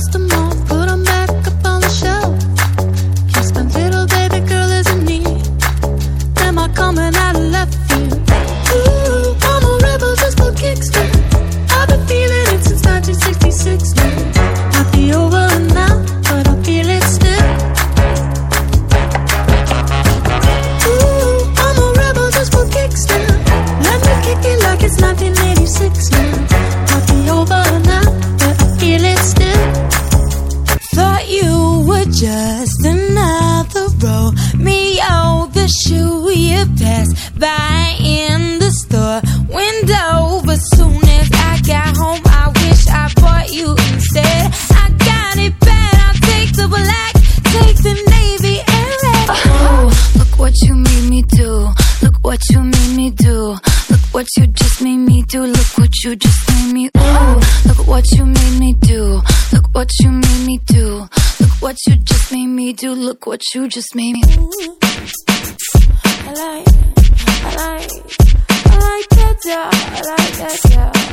dust them off, put them back up on the shelf. Yes, my little baby girl is in need. Am I coming out of left field? Ooh, I'm a rebel just for kicks now. I've been feeling it since 1966 now. Might be over now, but I feel it still. Ooh, I'm a rebel just for kicks now. Let me kick it like it's 1986 now. Might be over now, but I feel it still. Thought you were just another Romeo, the shoe you passed by in the store window. But soon as I got home, I wish I bought you instead. I got it bad, I'll take the black, take the navy and red. Oh, look what you made me do. Look what you made me do. Look what you just made me do. Look what you just made me. Ooh, look what you made me do. Look what you made me do. Look what you just made me do. Look what you just made me. I like that, yeah. I like that, yeah.